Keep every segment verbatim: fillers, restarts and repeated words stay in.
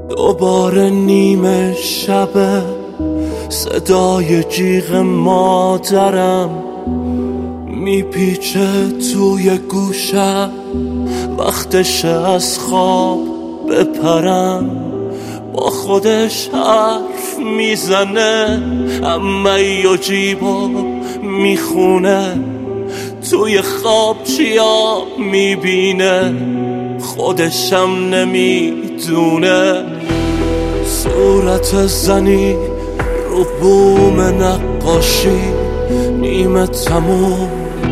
دوباره نیمه شبه، صدای جیغ مادرم میپیچه توی گوشم. وقتشه از خواب بپرم، با خودش حرف میزنه، عمه و جیبا میخونه، توی خواب چیا میبینه خودشم نمیدونه. صورت زنی رو بوم نقاشی نیمه تموم،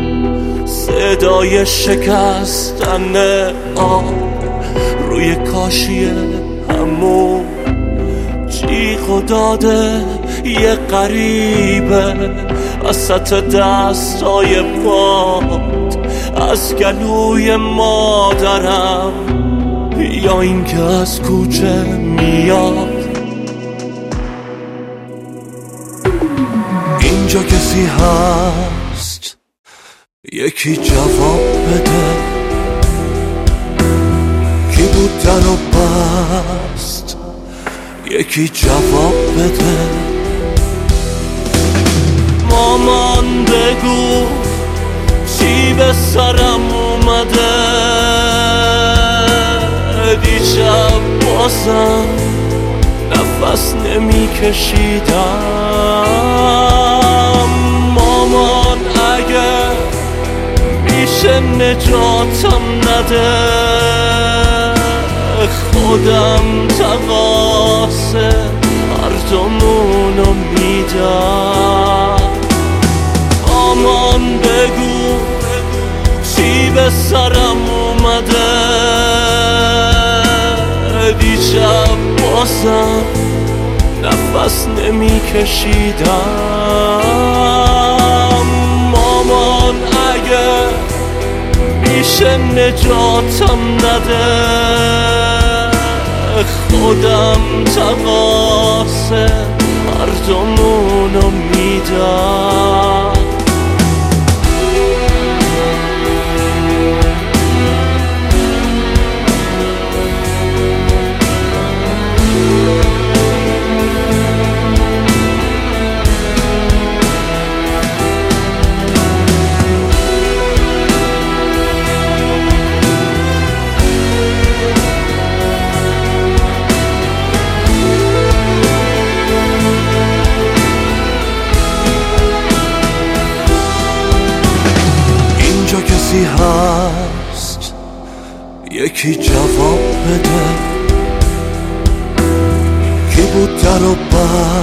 صدای شکستن آب روی کاشی همون، جیغ و داده یه غریبه وسط دستای باد، از گلوی مادرم یا اینکه از کوچه میاد. اینجا کسی هست یکی جواب بده، کی بود در و بست یکی جواب بده. مامان بگو چی به سرم اومده، دیشب بازم نفس نمی کشیدم. مامان اگه میشه نجاتم نده، خودم تقاصه مردمونو میدم. مامان بگو چی به سرم اومده، دیشب بازم نفس نمی کشیدم. مامان اگه میشه نجاتم نده، خودم تقاصه مردمونو میدم. کسی هست یکی جواب بده، کی بود در و بر